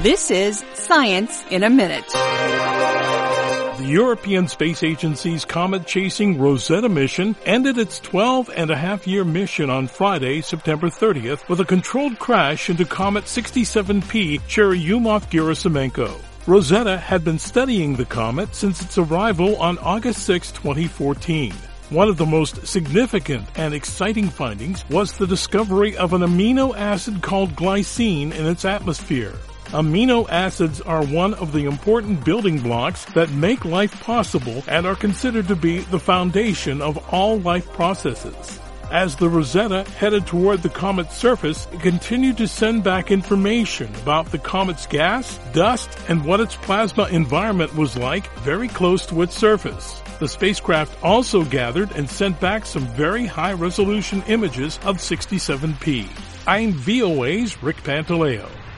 This is Science in a Minute. The European Space Agency's comet-chasing Rosetta mission ended its 12-and-a-half-year mission on Friday, September 30th, with a controlled crash into Comet 67P Churyumov-Gerasimenko. Rosetta had been studying the comet since its arrival on August 6, 2014. One of the most significant and exciting findings was the discovery of an amino acid called glycine in its atmosphere. Amino acids are one of the important building blocks that make life possible and are considered to be the foundation of all life processes. As the Rosetta headed toward the comet's surface, it continued to send back information about the comet's gas, dust, and what its plasma environment was like very close to its surface. The spacecraft also gathered and sent back some very high-resolution images of 67P. I'm VOA's Rick Pantaleo.